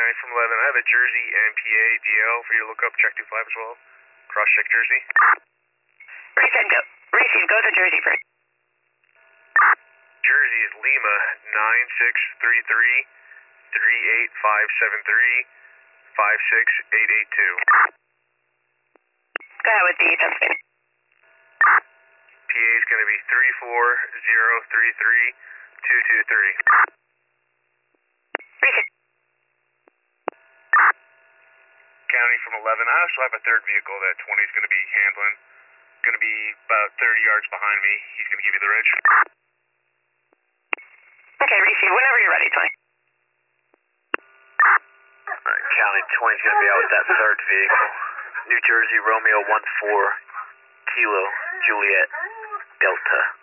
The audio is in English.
County from 11. I have a Jersey and PA DL for you to look up, check 25 as well. Cross check Jersey. Receive, go to Jersey first. Jersey is Lima 9633 38573 56882. Go ahead with the testing. PA is going to be 34033 223. Receive. County from 11. I also have a third vehicle that 20 is going to be handling. Going to be about 30 yards behind me. He's going to give you the ridge. Okay, receive whenever you're ready, 20. Alright, County 20 is going to be out with that third vehicle. New Jersey Romeo 14 Kilo Juliet Delta.